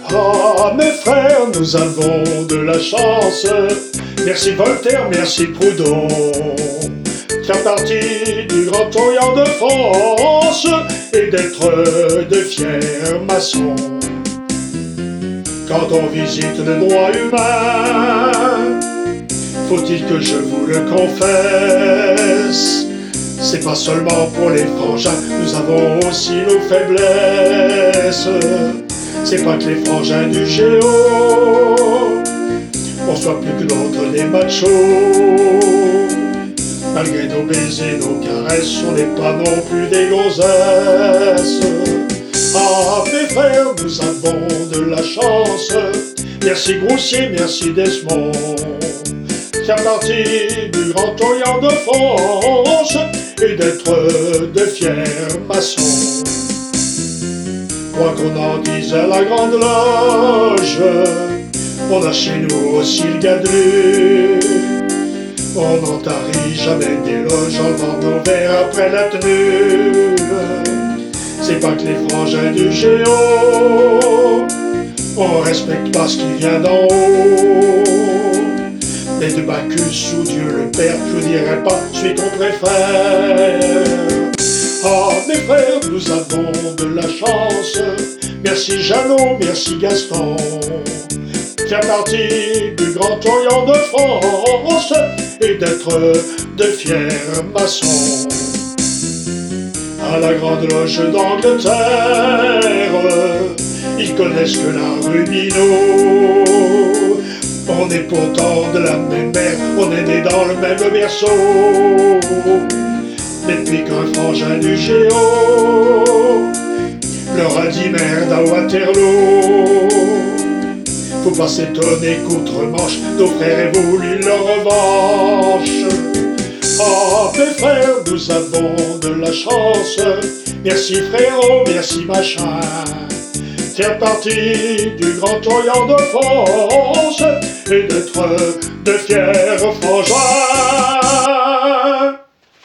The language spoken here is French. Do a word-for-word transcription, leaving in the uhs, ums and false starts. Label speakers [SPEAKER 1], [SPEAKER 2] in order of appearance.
[SPEAKER 1] Ah, mes frères, nous avons de la chance. Merci Voltaire, merci Proudhon. Faire partie du Grand Orient de France et d'être de fiers maçons. Quand on visite le droit humain, faut-il que je vous le confesse, c'est pas seulement pour les frangins, nous avons aussi nos faiblesses. C'est pas que les frangins du Géo, on soit plus que d'autres des machos. Malgré nos baisers, nos caresses, on n'est pas non plus des gonzesses. Ah, mes frères, nous avons de la chance. Merci Groussier, merci Desmond. Faire partie du Grand Orient de France et d'être de fiers maçons. Quoi qu'on en dise à la Grande Loge, on a chez nous aussi le gadru. On n'en tarit jamais d'éloges en vendant nos verres après la tenue. C'est pas que les frangins du Géo, on respecte pas ce qui vient d'en haut. Mais de Bacchus ou Dieu le Père, je dirais pas celui qu'on préfère. Ah, mes frères, nous avons de la chance. Merci Jeannot, merci Gaston. Faire partie du Grand Orient de France et d'être de fiers maçons. À la Grande Loge d'Angleterre, ils connaissent que la Rubino. On est pourtant de la même mère, on est nés dans le même berceau. Depuis qu'un frangin du Géo leur a dit merde à Waterloo. Faut pas s'étonner qu'outre-Manche, nos frères aient voulu leur revanche. Ah, mes frères, nous avons de la chance. Merci frérot, merci machin. Faire partie du Grand Orient de France et d'être de fiers frangins.